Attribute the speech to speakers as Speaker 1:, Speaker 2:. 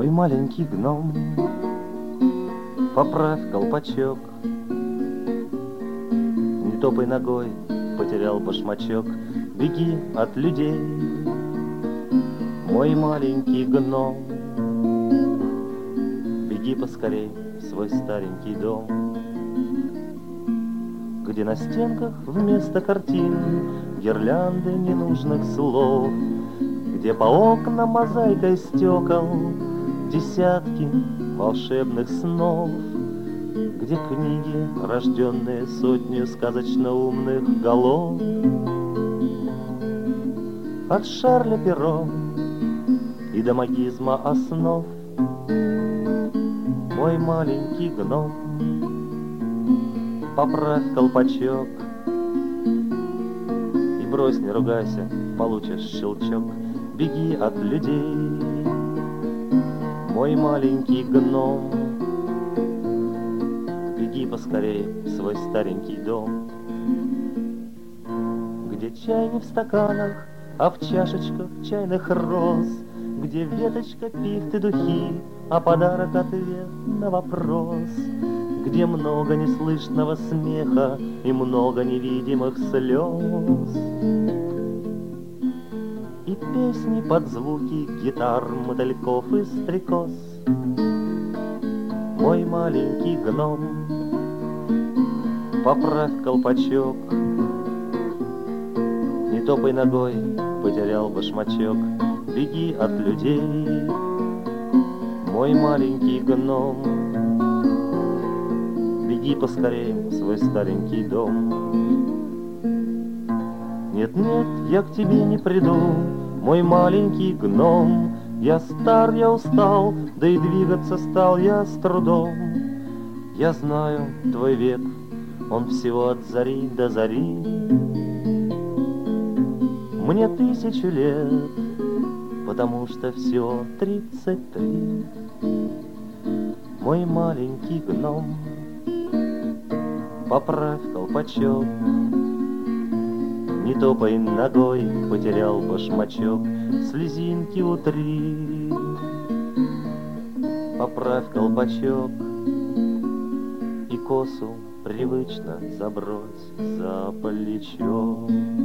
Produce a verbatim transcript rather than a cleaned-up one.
Speaker 1: Мой маленький гном, поправь колпачок, не топай ногой, потерял башмачок, беги от людей. Мой маленький гном, беги поскорей в свой старенький дом, где на стенках вместо картин гирлянды ненужных слов, где по окнам мозаикой стекол десятки волшебных снов, где книги, рожденные сотню сказочно умных голов. От Шарля Перро и до магизма основ. Мой маленький гном, поправь колпачок и брось, не ругайся, получишь щелчок. Беги от людей, мой маленький гном, беги поскорей в свой старенький дом, где чай не в стаканах, а в чашечках чайных роз, где веточка, пихты, духи, а подарок — ответ на вопрос, где много неслышного смеха и много невидимых слез, и песни под звуки гитар, мотыльков и стрекоз. Мой маленький гном, поправь колпачок, не топай ногой, потерял башмачок, беги от людей. Мой маленький гном, беги поскорей в свой старенький дом. Нет-нет, я к тебе не приду, мой маленький гном, я стар, я устал, да и двигаться стал я с трудом. Я знаю, твой век, он всего от зари до зари. Мне тысячу лет, потому что всего тридцать три. Мой маленький гном, поправь колпачок, не топай ногой, потерял башмачок, слезинки утри. Поправь колпачок и косу привычно забрось за плечо.